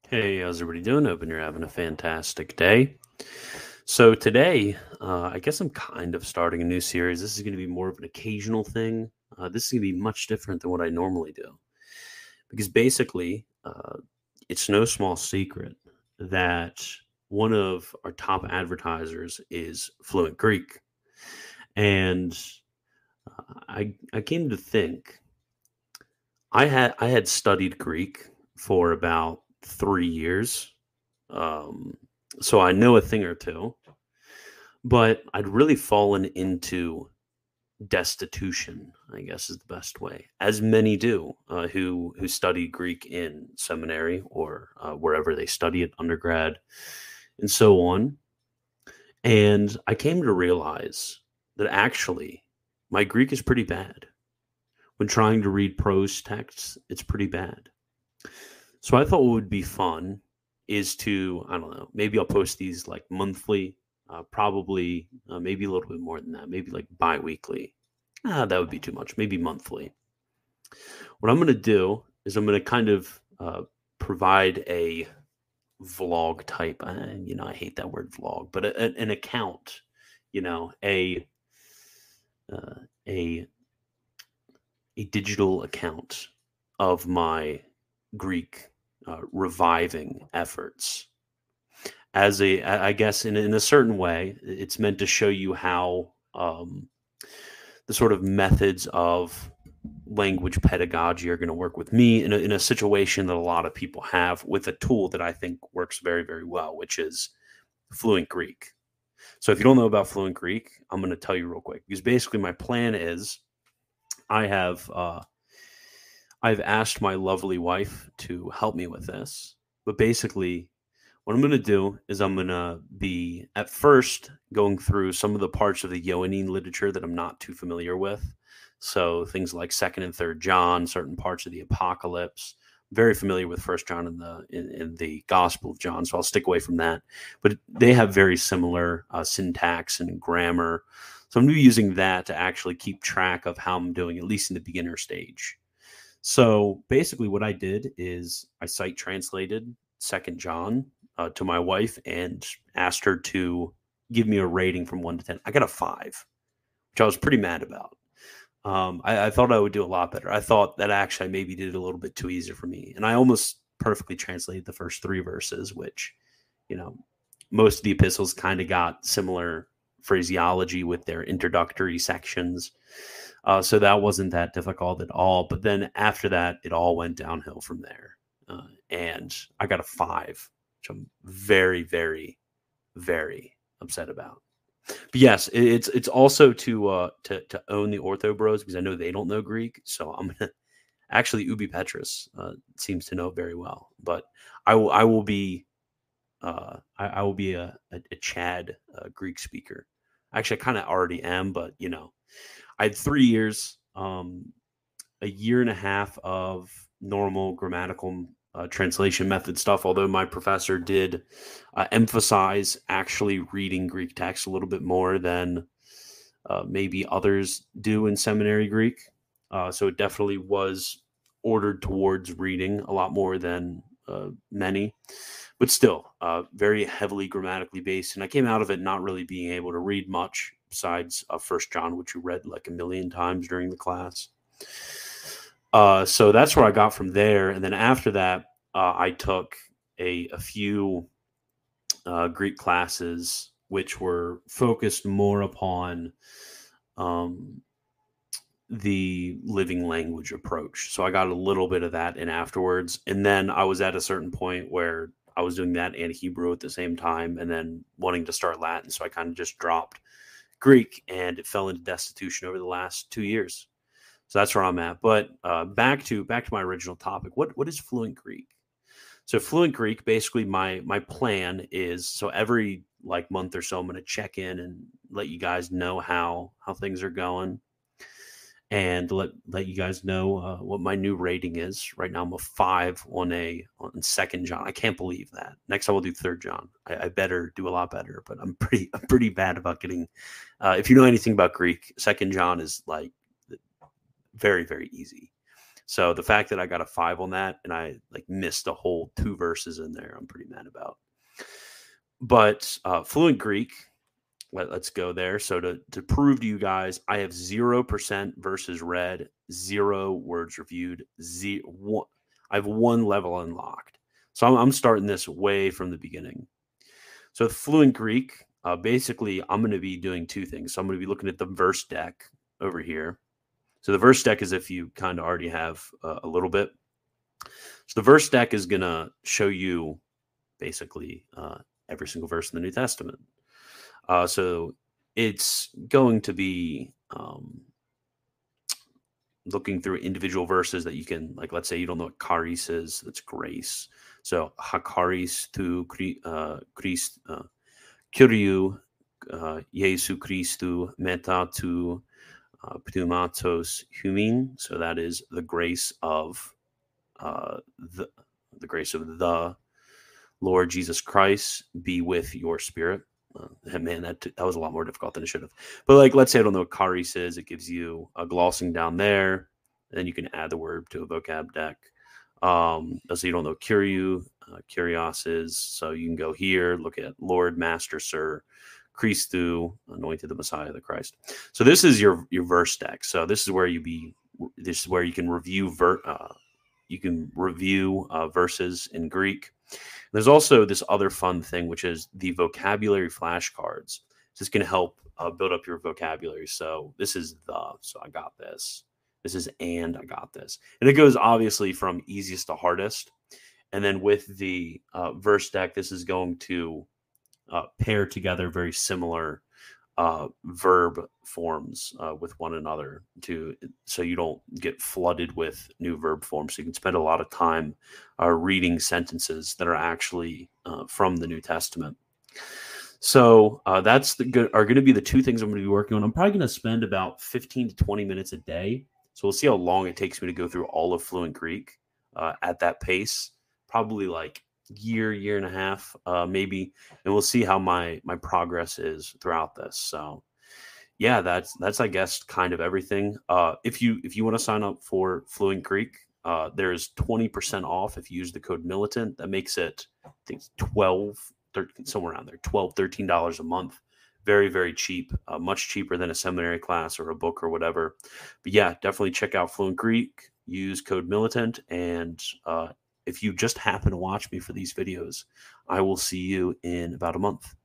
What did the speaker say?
Hey, how's everybody doing? Hoping you're having a fantastic day. So today, I guess I'm kind of starting a new series. This is going to be more of an occasional thing. This is going to be much different than what I normally do because basically, it's no small secret that one of our top advertisers is Fluent Greek, and I came to think I had studied Greek for about 3 years. Um, so I know a thing or two, but I'd really fallen into destitution, I guess is the best way, as many do who study Greek in seminary or wherever they study it, undergrad, and so on. And I came to realize that actually my Greek is pretty bad. When trying to read prose texts, it's pretty bad. So I thought what would be fun is to, I don't know, maybe I'll post these like monthly, probably maybe a little bit more than that, maybe like bi-weekly. That would be too much, maybe monthly. What I'm going to do is I'm going to kind of provide a vlog type, I hate that word vlog, but an account, you know, a, uh, a, a digital account of my Greek reviving efforts as I guess in a certain way, it's meant to show you how the sort of methods of language pedagogy are going to work with me in a situation that a lot of people have with a tool that I think works very, very well, which is Fluent Greek. So if you don't know about Fluent Greek, I'm going to tell you real quick because basically my plan is I have I've asked my lovely wife to help me with this, but basically what I'm going to do is I'm going to be at first going through some of the parts of the Johannine literature that I'm not too familiar with. So things like Second and Third John, certain parts of the Apocalypse. Very familiar with First John in the Gospel of John, so I'll stick away from that. But they have very similar syntax and grammar, so I'm going to be using that to actually keep track of how I'm doing, at least in the beginner stage. So basically, what I did is I sight translated Second John to my wife and asked her to give me a rating from 1 to 10. I got a 5, which I was pretty mad about. I thought I would do a lot better. I thought that actually I maybe did it a little bit too easy for me, and I almost perfectly translated the first 3 verses, which you know most of the epistles kind of got similar phraseology with their introductory sections. So that wasn't that difficult at all. But then after that, it all went downhill from there. And I got a 5, which I'm very, very, very upset about. But yes, it's also to own the Ortho Bros because I know they don't know Greek. So I'm gonna actually Ubi Petrus seems to know very well. But I will be I will be a Chad Greek speaker. Actually, I kind of already am, but I had 3 years, a year and a half of normal grammatical translation method stuff, although my professor did emphasize actually reading Greek text a little bit more than maybe others do in seminary Greek. So it definitely was ordered towards reading a lot more than many, but still very heavily grammatically based. And I came out of it not really being able to read much besides First John, which you read like a million times during the class. So that's where I got from there. And then after that, I took a few Greek classes, which were focused more upon um, the living language approach. So I got a little bit of that in afterwards. And then I was at a certain point where I was doing that and Hebrew at the same time and then wanting to start Latin. So I kind of just dropped Greek and it fell into destitution over the last 2 years. So that's where I'm at. But back to my original topic. What is Fluent Greek? So Fluent Greek, basically my plan is so every like month or so I'm going to check in and let you guys know how things are going and let you guys know what my new rating is. Right now I'm a 5 on Second John. I can't believe that. Next time we'll do Third John. I better do a lot better, but I'm pretty bad about getting. If you know anything about Greek, Second John is like very, very easy. So the fact that I got a 5 on that and I like missed a whole 2 verses in there, I'm pretty mad about. But Fluent Greek, let's go there. So to prove to you guys, I have 0% verses read, 0 words reviewed, I have 1 level unlocked. So I'm starting this way from the beginning. So with Fluent Greek, basically I'm going to be doing 2 things. So I'm going to be looking at the verse deck over here. So the verse deck is if you kind of already have a little bit. So the verse deck is going to show you basically every single verse in the New Testament. So it's going to be looking through individual verses that you can, like, let's say you don't know what charis is, that's grace. So hakaris tu Christ, Kyriou, Jesu Christou, meta tu pneumatos humin. So that is the grace of the grace of the Lord Jesus Christ be with your spirit. Man, that was a lot more difficult than it should have. But like, let's say I don't know what charis is. It gives you a glossing down there. Then you can add the word to a vocab deck. So you don't know Kyriou, Kyrios is. So you can go here, look at Lord, Master, Sir, Christou, anointed the Messiah, the Christ. So this is your verse deck. So this is where you can review verses in Greek. There's also this other fun thing, which is the vocabulary flashcards. This is going to help build up your vocabulary. So this is so I got this. This is and I got this. And it goes obviously from easiest to hardest. And then with the verse deck, this is going to pair together very similar verb forms with one another so you don't get flooded with new verb forms. So you can spend a lot of time reading sentences that are actually from the New Testament. So that's are going to be the 2 things I'm going to be working on. I'm probably going to spend about 15 to 20 minutes a day. So we'll see how long it takes me to go through all of Fluent Greek at that pace. Probably like year and a half, maybe, and we'll see how my progress is throughout this. So yeah, that's I guess kind of everything. If you want to sign up for Fluent Greek, there's 20% off if you use the code militant. That makes it, I think, 13, somewhere around there, $13 a month. Very, very cheap, much cheaper than a seminary class or a book or whatever. But yeah, definitely check out Fluent Greek, use code militant, and if you just happen to watch me for these videos, I will see you in about a month.